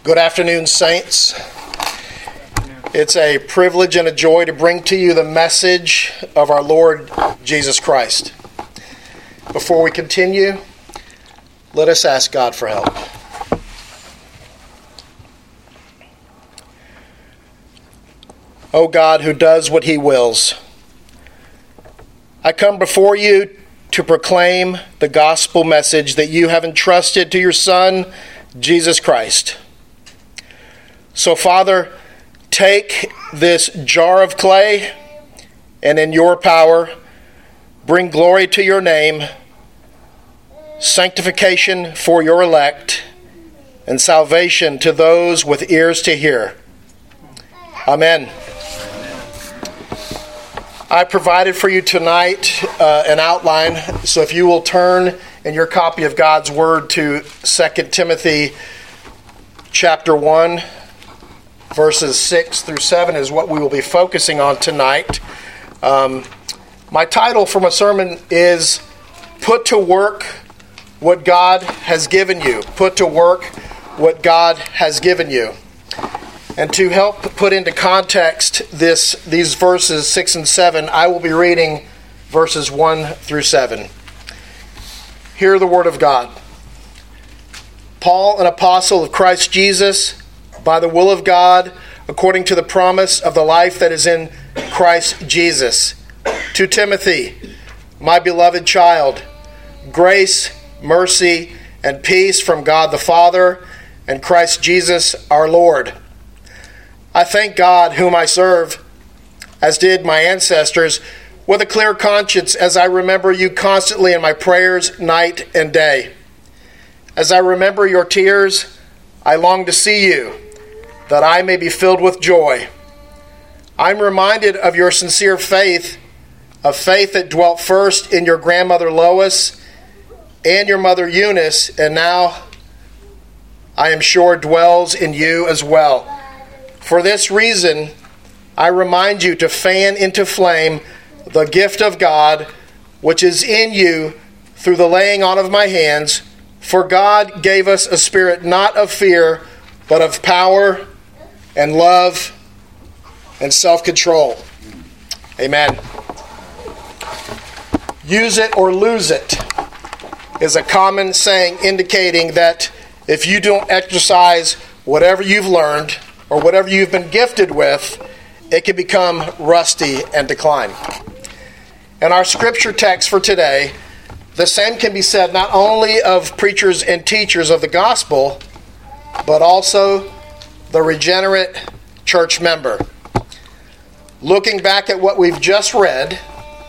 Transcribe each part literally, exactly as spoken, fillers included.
Good afternoon, saints. It's a privilege and a joy to bring to you the message of our Lord Jesus Christ. Before we continue, let us ask God for help. O God, who does what He wills, I come before you to proclaim the gospel message that you have entrusted to your Son, Jesus Christ. So, Father, take this jar of clay and in your power, bring glory to your name, sanctification for your elect, and salvation to those with ears to hear. Amen. I provided for you tonight uh, an outline, so if you will turn in your copy of God's Word to Second Timothy chapter one, verses six through seven is what we will be focusing on tonight. Um, my title for my sermon is Put to Work What God Has Given You. Put to work what God has given you. And to help put into context this these verses six and seven, I will be reading verses one through seven. Hear the word of God. Paul, an apostle of Christ Jesus, by the will of God, according to the promise of the life that is in Christ Jesus. To Timothy, my beloved child, grace, mercy, and peace from God the Father and Christ Jesus our Lord. I thank God whom I serve, as did my ancestors, with a clear conscience as I remember you constantly in my prayers night and day. As I remember your tears, I long to see you, that I may be filled with joy. I'm reminded of your sincere faith, a faith that dwelt first in your grandmother Lois and your mother Eunice, and now I am sure dwells in you as well. For this reason, I remind you to fan into flame the gift of God, which is in you through the laying on of my hands. For God gave us a spirit not of fear, but of power and love and self-control. Amen. Use it or lose it is a common saying indicating that if you don't exercise whatever you've learned or whatever you've been gifted with, it can become rusty and decline. In our scripture text for today, the same can be said not only of preachers and teachers of the gospel, but also the regenerate church member. Looking back at what we've just read,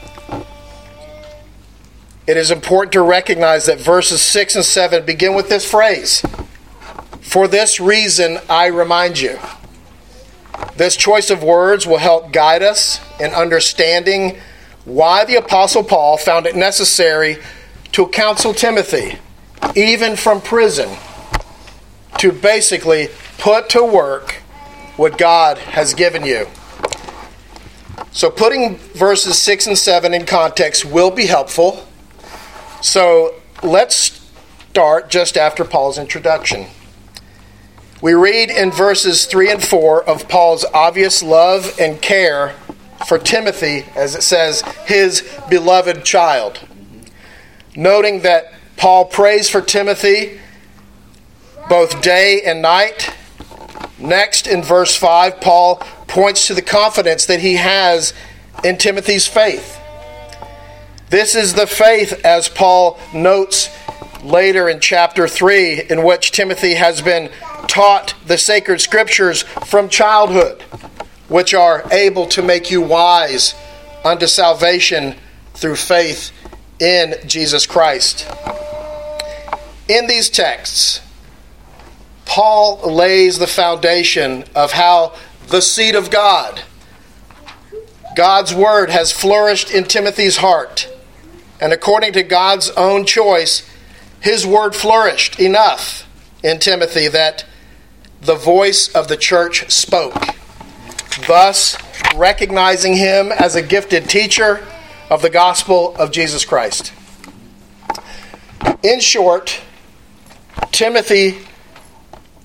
it is important to recognize that verses six and seven begin with this phrase, "For this reason I remind you." This choice of words will help guide us in understanding why the Apostle Paul found it necessary to counsel Timothy, even from prison, to basically put to work what God has given you. So putting verses six and seven in context will be helpful. So let's start just after Paul's introduction. We read in verses three and four of Paul's obvious love and care for Timothy, as it says, his beloved child. Noting that Paul prays for Timothy both day and night. Next, in verse five, Paul points to the confidence that he has in Timothy's faith. This is the faith, as Paul notes later in chapter three, in which Timothy has been taught the sacred scriptures from childhood, which are able to make you wise unto salvation through faith in Jesus Christ. In these texts, Paul lays the foundation of how the seed of God, God's word, has flourished in Timothy's heart. And according to God's own choice, his word flourished enough in Timothy that the voice of the church spoke, thus recognizing him as a gifted teacher of the gospel of Jesus Christ. In short, Timothy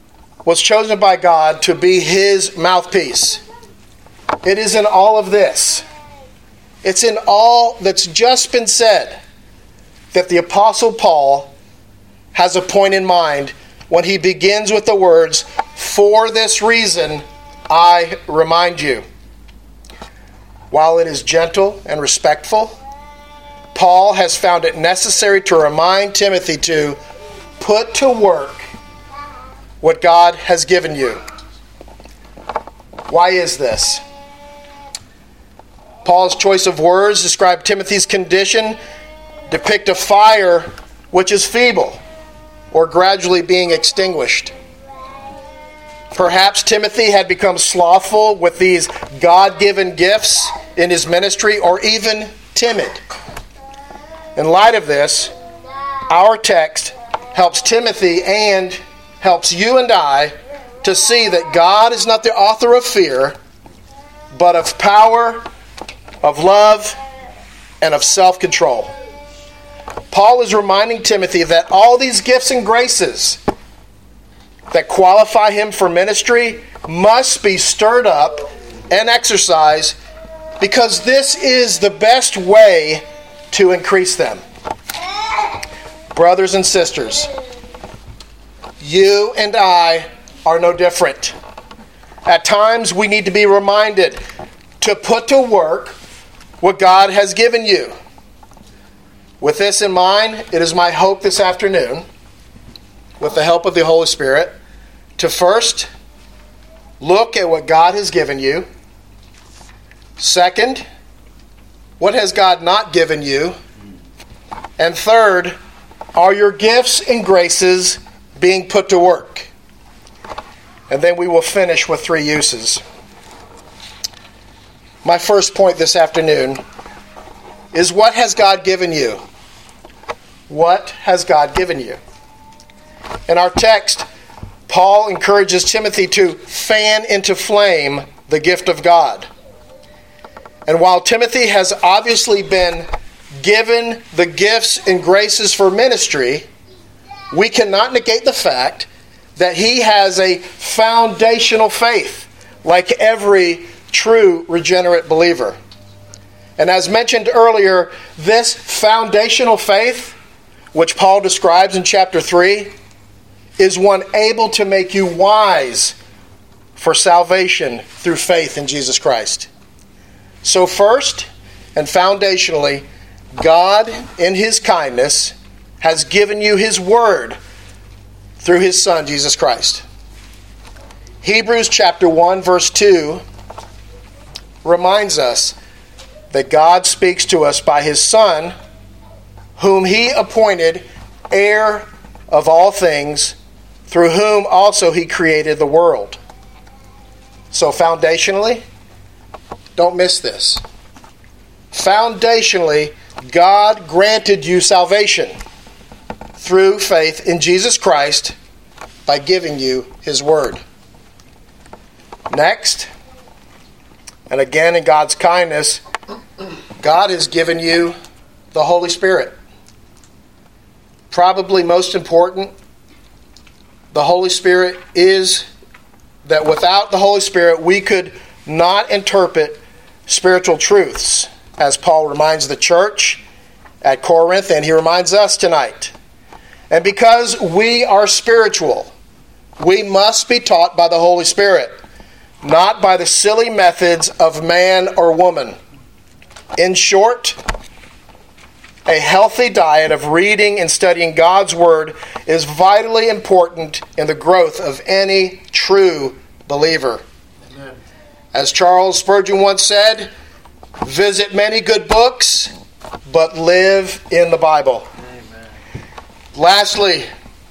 was chosen by God to be his mouthpiece. It is in all of this. It's in all that's just been said that the Apostle Paul has a point in mind when he begins with the words, "For this reason I remind you." While it is gentle and respectful, Paul has found it necessary to remind Timothy to put to work what God has given you. Why is this? Paul's choice of words describe Timothy's condition, depict a fire which is feeble or gradually being extinguished. Perhaps Timothy had become slothful with these God-given gifts in his ministry, or even timid. In light of this, our text helps Timothy and helps you and I to see that God is not the author of fear, but of power, of love, and of self-control. Paul is reminding Timothy that all these gifts and graces that qualify him for ministry must be stirred up and exercised, because this is the best way to increase them. Brothers and sisters, you and I are no different. At times we need to be reminded to put to work what God has given you. With this in mind, it is my hope this afternoon, with the help of the Holy Spirit, to first look at what God has given you. Second, what has God not given you? And third, are your gifts and graces being put to work? And then we will finish with three uses. My first point this afternoon is, what has God given you? What has God given you? In our text, Paul encourages Timothy to fan into flame the gift of God. And while Timothy has obviously been given the gifts and graces for ministry, we cannot negate the fact that he has a foundational faith, like every true regenerate believer. And as mentioned earlier, this foundational faith, which Paul describes in chapter three, is one able to make you wise for salvation through faith in Jesus Christ. So first and foundationally, God, in his kindness, has given you his word through his Son, Jesus Christ. Hebrews chapter one, verse two reminds us that God speaks to us by his Son, whom he appointed heir of all things, through whom also he created the world. So foundationally, don't miss this. Foundationally, God granted you salvation through faith in Jesus Christ by giving you his word. Next, and again in God's kindness, God has given you the Holy Spirit. Probably most important, the Holy Spirit is that without the Holy Spirit, we could not interpret spiritual truths, as Paul reminds the church at Corinth, and he reminds us tonight. And because we are spiritual, we must be taught by the Holy Spirit, not by the silly methods of man or woman. In short, a healthy diet of reading and studying God's Word is vitally important in the growth of any true believer. Amen. As Charles Spurgeon once said, visit many good books, but live in the Bible. Amen. Lastly,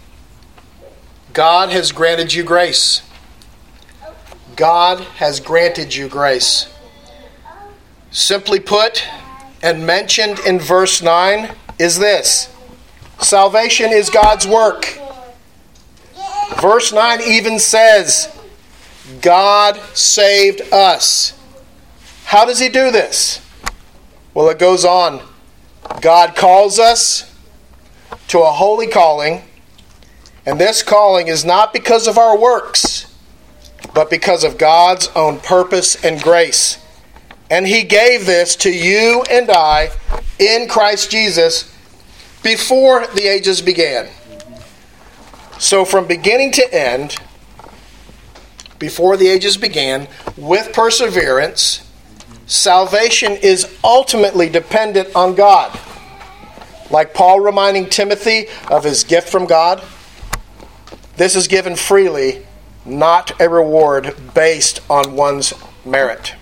God has granted you grace. God has granted you grace. Simply put, and mentioned in verse nine, is this: salvation is God's work. Verse nine even says, God saved us. How does he do this? Well, it goes on. God calls us to a holy calling. And this calling is not because of our works, but because of God's own purpose and grace. And he gave this to you and I in Christ Jesus before the ages began. So from beginning to end, before the ages began, with perseverance, salvation is ultimately dependent on God. Like Paul reminding Timothy of his gift from God, this is given freely, not a reward based on one's merit.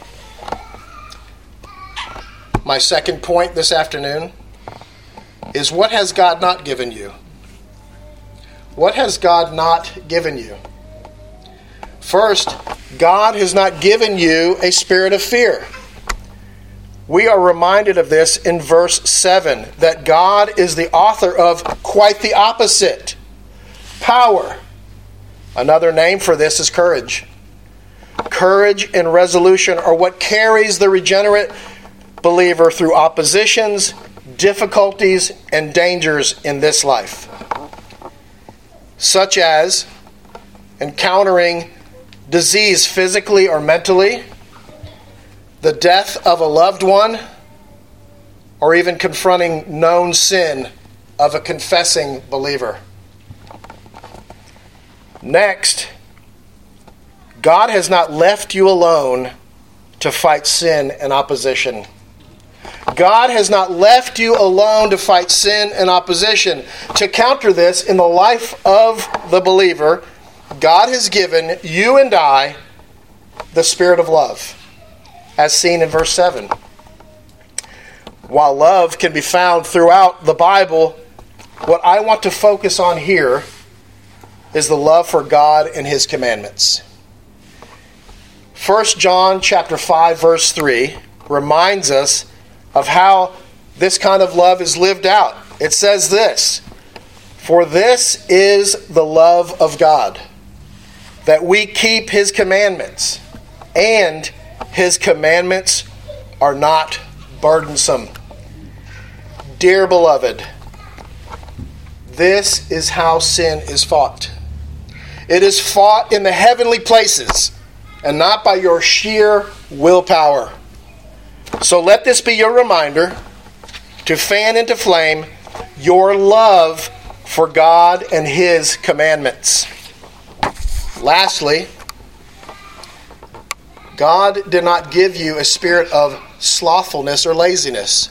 My second point this afternoon is, what has God not given you? What has God not given you? First, God has not given you a spirit of fear. We are reminded of this in verse seven, that God is the author of quite the opposite. Power. Another name for this is courage. Courage and resolution are what carries the regenerate believer through oppositions, difficulties, and dangers in this life, such as encountering disease physically or mentally, the death of a loved one, or even confronting known sin of a confessing believer. Next, God has not left you alone to fight sin and opposition. God has not left you alone to fight sin and opposition. To counter this in the life of the believer, God has given you and I the spirit of love, as seen in verse seven. While love can be found throughout the Bible, what I want to focus on here is the love for God and his commandments. First John chapter five verse three reminds us of how this kind of love is lived out. It says this, "For this is the love of God, that we keep his commandments, and his commandments are not burdensome." Dear beloved, this is how sin is fought. It is fought in the heavenly places, and not by your sheer willpower. So let this be your reminder to fan into flame your love for God and his commandments. Lastly, God did not give you a spirit of slothfulness or laziness.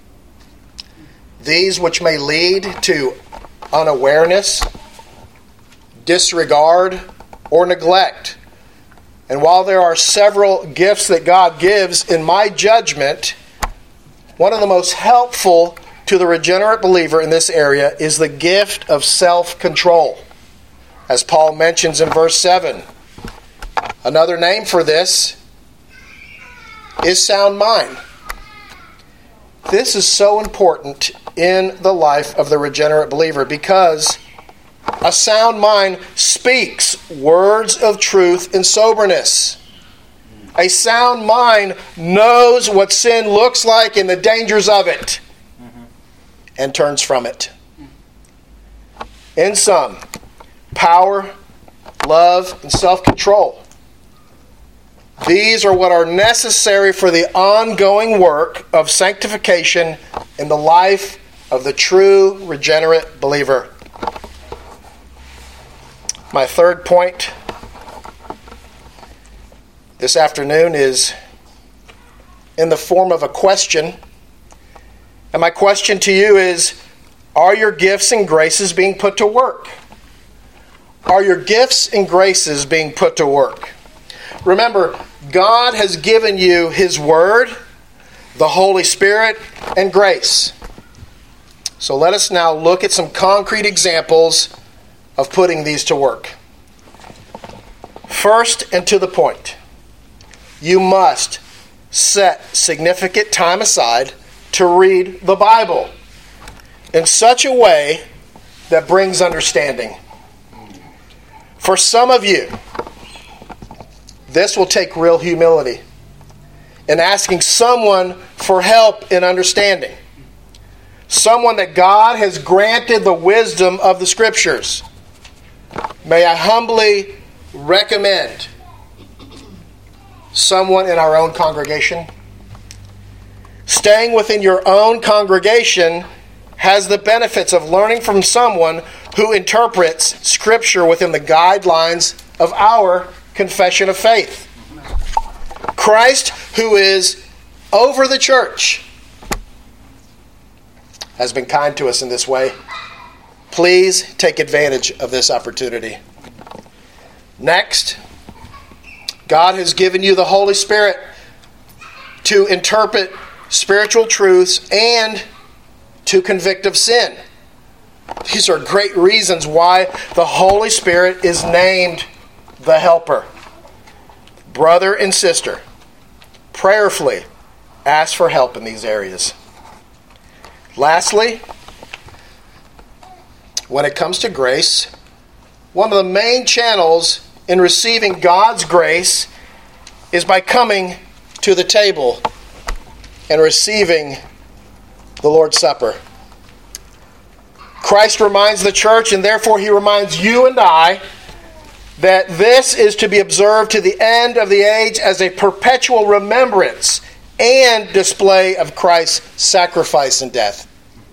These which may lead to unawareness, disregard, or neglect. And while there are several gifts that God gives, in my judgment, one of the most helpful to the regenerate believer in this area is the gift of self-control, as Paul mentions in verse seven. Another name for this is sound mind. This is so important in the life of the regenerate believer because a sound mind speaks words of truth and soberness. A sound mind knows what sin looks like and the dangers of it, mm-hmm. and turns from it. In sum, power, love, and self-control. These are what are necessary for the ongoing work of sanctification in the life of the true regenerate believer. My third point this afternoon is in the form of a question. And my question to you is, are your gifts and graces being put to work? Are your gifts and graces being put to work? Remember, God has given you his word, the Holy Spirit, and grace. So let us now look at some concrete examples of putting these to work. First, and to the point, you must set significant time aside to read the Bible in such a way that brings understanding. For some of you, this will take real humility in asking someone for help in understanding. Someone that God has granted the wisdom of the Scriptures. may I humbly recommend someone in our own congregation. Staying within your own congregation has the benefits of learning from someone who interprets Scripture within the guidelines of our confession of faith. Christ, who is over the church, has been kind to us in this way. Please take advantage of this opportunity. Next, God has given you the Holy Spirit to interpret spiritual truths and to convict of sin. These are great reasons why the Holy Spirit is named the Helper. Brother and sister, prayerfully ask for help in these areas. Lastly, when it comes to grace, one of the main channels in receiving God's grace is by coming to the table and receiving the Lord's Supper. Christ reminds the church, and therefore he reminds you and I, that this is to be observed to the end of the age as a perpetual remembrance and display of Christ's sacrifice and death.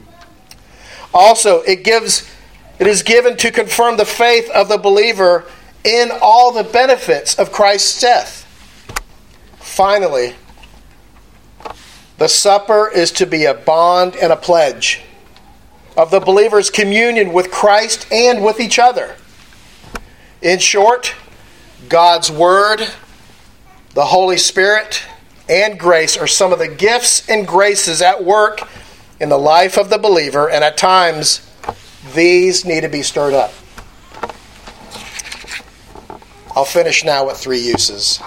Also, it gives it is given to confirm the faith of the believer in all the benefits of Christ's death. Finally, the supper is to be a bond and a pledge of the believer's communion with Christ and with each other. In short, God's Word, the Holy Spirit, and grace are some of the gifts and graces at work in the life of the believer, and at times these need to be stirred up. I'll finish now with three uses.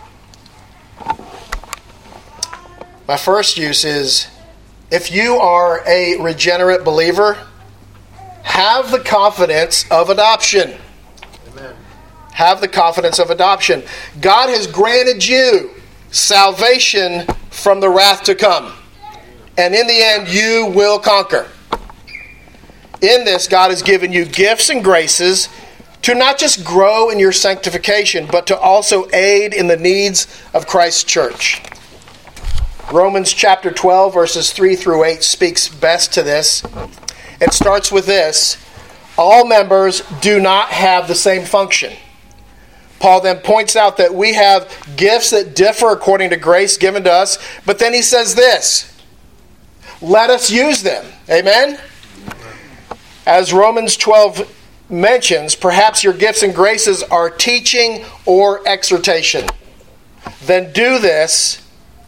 My first use is, if you are a regenerate believer, have the confidence of adoption. Amen. Have the confidence of adoption. God has granted you salvation from the wrath to come. And in the end, you will conquer. In this, God has given you gifts and graces to not just grow in your sanctification, but to also aid in the needs of Christ's church. Romans chapter twelve, verses three through eight speaks best to this. It starts with this: all members do not have the same function. Paul then points out that we have gifts that differ according to grace given to us, but then he says this: let us use them. Amen? As Romans twelve mentions, perhaps your gifts and graces are teaching or exhortation. Then do this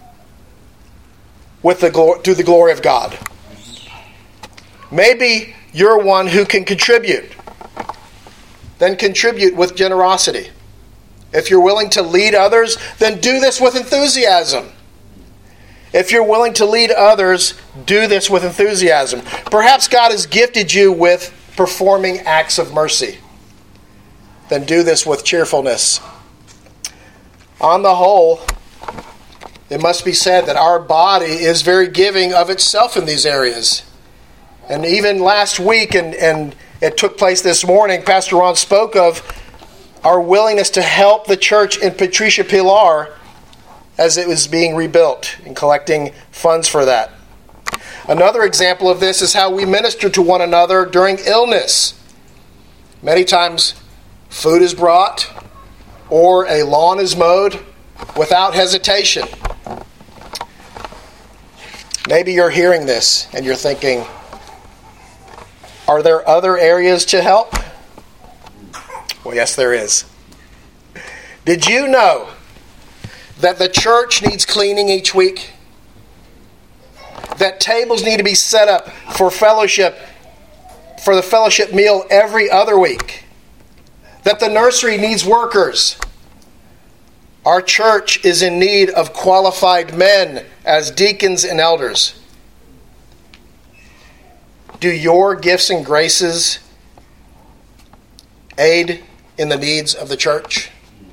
with the glo- to the glory of God. Maybe you're one who can contribute. Then contribute with generosity. If you're willing to lead others, then do this with enthusiasm. If you're willing to lead others, do this with enthusiasm. Perhaps God has gifted you with performing acts of mercy. Then do this with cheerfulness. On the whole, it must be said that our body is very giving of itself in these areas. And even last week, and, and it took place this morning, Pastor Ron spoke of our willingness to help the church in Patricia Pilar as it was being rebuilt and collecting funds for that. Another example of this is how we minister to one another during illness. Many times food is brought or a lawn is mowed without hesitation. Maybe you're hearing this and you're thinking, are there other areas to help? Well, yes, there is. Did you know that the church needs cleaning each week? That tables need to be set up for fellowship, for the fellowship meal every other week? That the nursery needs workers? Our church is in need of qualified men as deacons and elders. Do your gifts and graces aid in the needs of the church?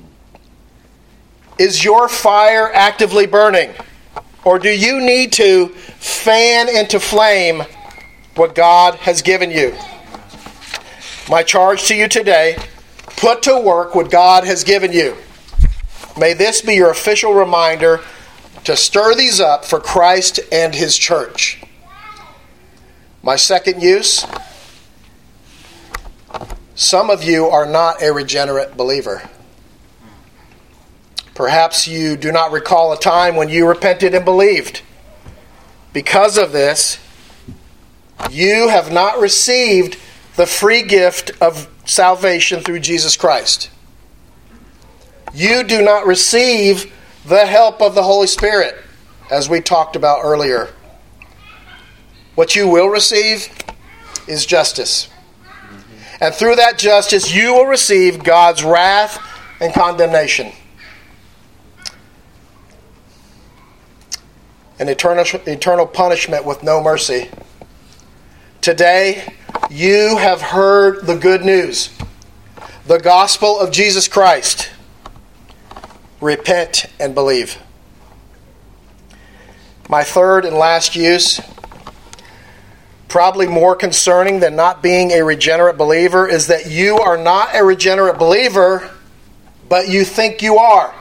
Is your fire actively burning? Or do you need to fan into flame what God has given you? My charge to you today Put to work what God has given you. May this be your official reminder to stir these up for Christ and His church. My second use, some of you are not a regenerate believer. Perhaps you do not recall a time when you repented and believed. Because of this, you have not received the free gift of salvation through Jesus Christ. You do not receive the help of the Holy Spirit, as we talked about earlier. What you will receive is justice. And through that justice, you will receive God's wrath and condemnation. An eternal, eternal punishment with no mercy. Today, you have heard the good news, the gospel of Jesus Christ. Repent and believe. My third and last use, probably more concerning than not being a regenerate believer, is that you are not a regenerate believer, but you think you are.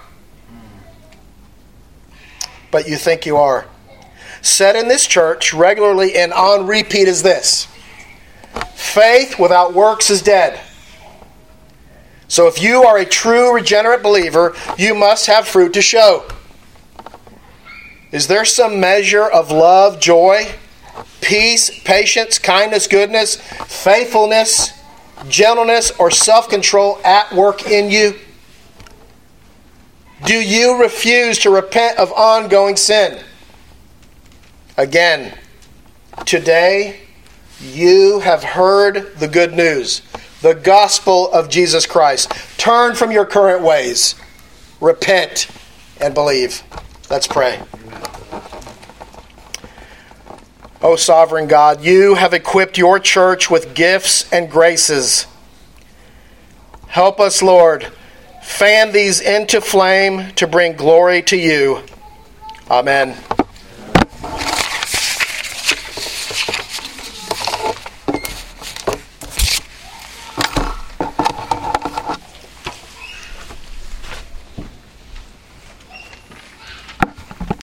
But you think you are. Said in this church regularly and on repeat is this: faith without works is dead. So if you are a true regenerate believer, you must have fruit to show. Is there some measure of love, joy, peace, patience, kindness, goodness, faithfulness, gentleness, or self-control at work in you? Do you refuse to repent of ongoing sin? Again, today you have heard the good news, the gospel of Jesus Christ. Turn from your current ways. Repent and believe. Let's pray. O sovereign God, you have equipped your church with gifts and graces. Help us, Lord, fan these into flame to bring glory to you. Amen.